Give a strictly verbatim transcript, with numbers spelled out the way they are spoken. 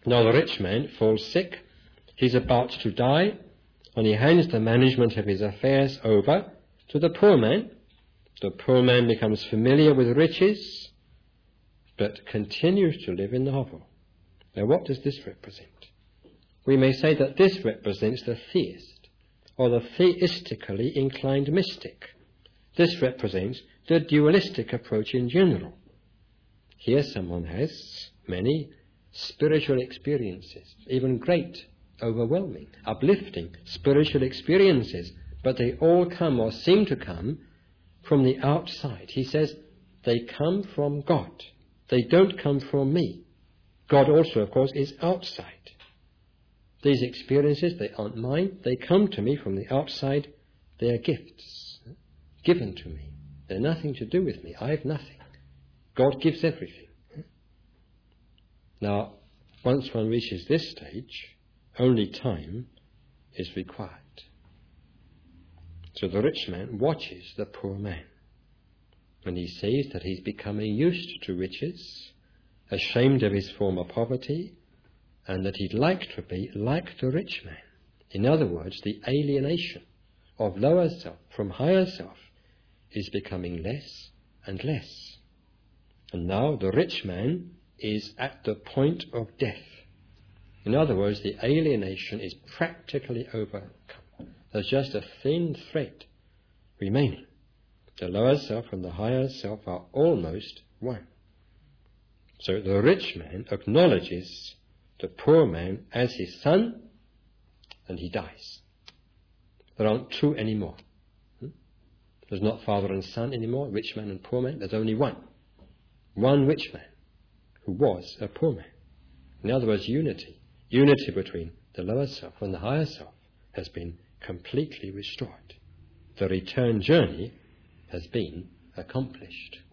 Now the rich man falls sick, he's about to die, and he hands the management of his affairs over to the poor man. The poor man becomes familiar with riches, but continues to live in the hovel. Now what does this represent? We may say that this represents the theist, or the theistically inclined mystic. This represents the dualistic approach in general. Here someone has many spiritual experiences, even great, overwhelming, uplifting spiritual experiences, but they all come or seem to come from the outside. He says they come from God. They don't come from me. God also, of course, is outside. These experiences, they aren't mine. They come to me from the outside. They are gifts given to me. They're nothing to do with me. I have nothing. God gives everything. Now, once one reaches this stage, only time is required. So the rich man watches the poor man, and he sees that he's becoming used to riches, ashamed of his former poverty, and that he'd like to be like the rich man. In other words, the alienation of lower self from higher self is becoming less and less. And now the rich man is at the point of death. In other words, the alienation is practically overcome. There's just a thin thread remaining. The lower self and the higher self are almost one. So the rich man acknowledges the poor man as his son, and he dies. There aren't two anymore. Hmm? There's not father and son anymore, rich man and poor man. There's only one. One rich man who was a poor man. In other words, unity. Unity between the lower self and the higher self has been completely restored. The return journey has been accomplished.